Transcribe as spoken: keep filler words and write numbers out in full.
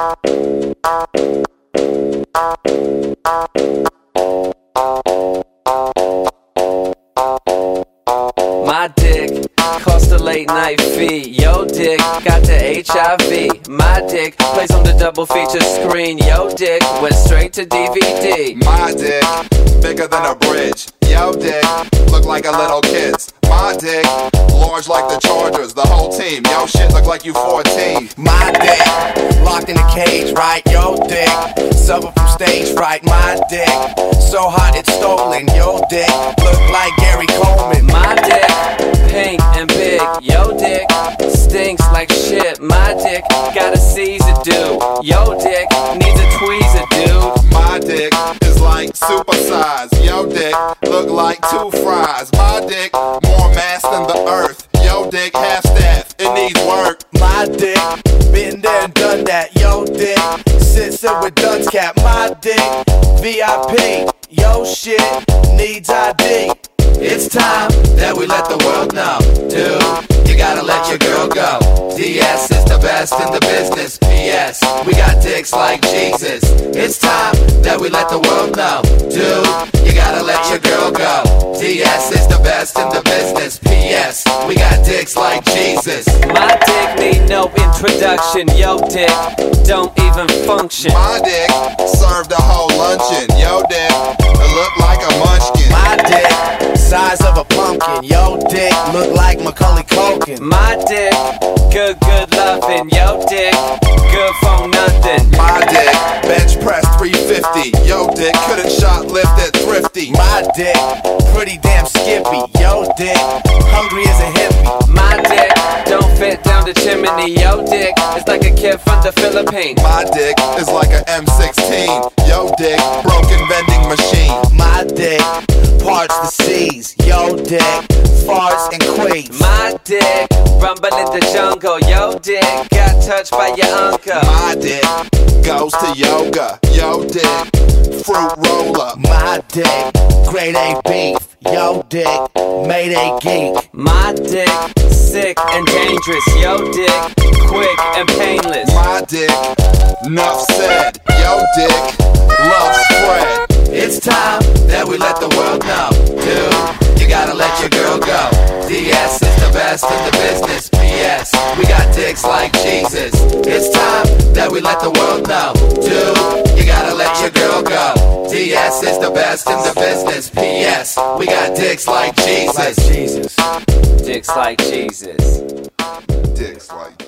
My dick cost a late night fee. Yo dick got the H I V. My dick plays on the double feature screen. Yo dick went straight to D V D. My dick bigger than a bridge. Yo dick look like a little kid's. My dick large like the Chargers, the whole team. Yo shit look like you fourteen. My dick locked in a cage, right? Yo dick suffer from stage fright. My dick so hot it's stolen. Yo dick look like Gary Coleman. My dick pink and big. Yo dick stinks like shit. My dick got a Caesar dude. Yo dick needs a tweezer, dude. My dick is like supersized. Yo dick look like two fries. My dick more mass than the earth. Yo dick half staff, it needs work. My dick been there and done that. Yo dick sits there with Duns cap. My dick V I P. Yo shit needs I D. It's time that we let the world know, dude, you gotta let your girl go. D S is the best in the business. P S we got dicks like Jesus. It's time that we let the world know, dude, you gotta let your girl go. D S is the best in the business. P S we got dicks like Jesus. My dick need no introduction. Yo dick don't even function. My dick served a whole luncheon. Yo dick it look like a munchkin. My dick size of a pumpkin. Yo dick look like Macaulay Culkin. My dick good good loving. Yo dick good for nothing. My dick bench press three fifty. Yo dick couldn't shoplift at Thrifty. My dick pretty damn skippy. Yo dick hungry as a hippie. My dick don't fit down the chimney. Yo dick is like a kid from the Philippines. My dick is like a M sixteen. Yo dick broken vending machine. My dick parts the seas. Yo dick farts and quakes. My dick rumble in the jungle. Yo dick got touched by your uncle. My dick goes to yoga. Yo dick fruit roller. My dick grade A beef. Yo dick made a geek. My dick sick and dangerous. Yo dick quick and painless. My dick nuff said. Yo dick love spread. It's time that we let the world know, dude, you gotta let your girl go. D S is the best in the business. P S we got dicks like Jesus. It's time that we let the world know, dude, you gotta let your girl go. D S is the best in the business. P S we got dicks like Jesus. Dicks like Jesus. Dicks like